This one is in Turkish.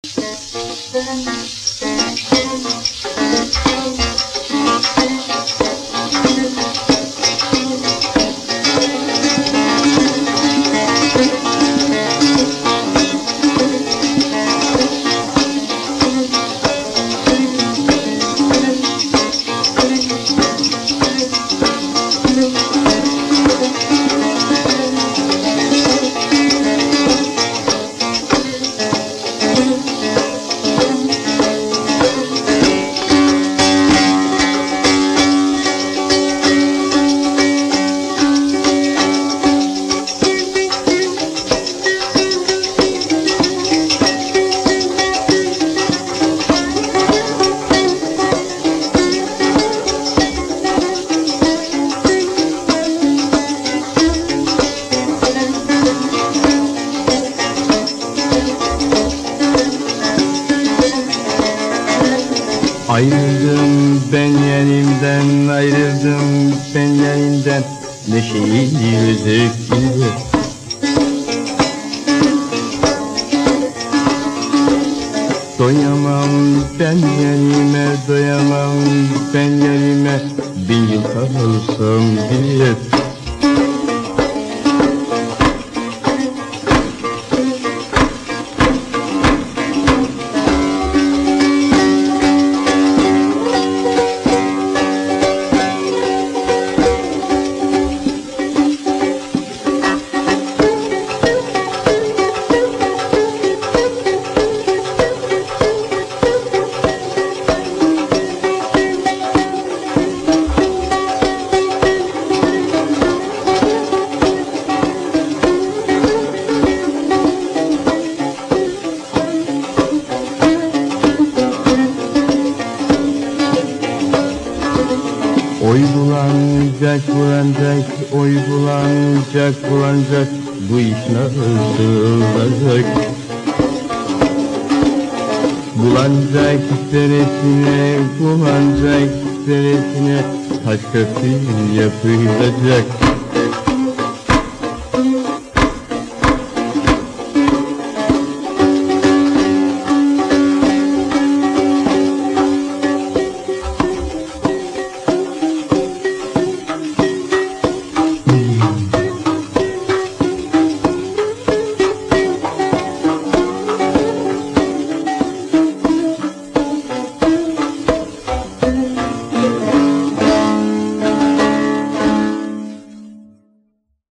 Ayrıldım ben yerimden, ayrıldım ben yerimden, neşeyi yüzükünde. Doyamam ben yerime, doyamam ben yerime, bin yıl kalsam bile. Oy bulanacak, bulanacak, oy bulanacak, bulanacak, bu iş nasıl olacak? Bulanacak senesine, bulanacak senesine, taş köprü yapılacak.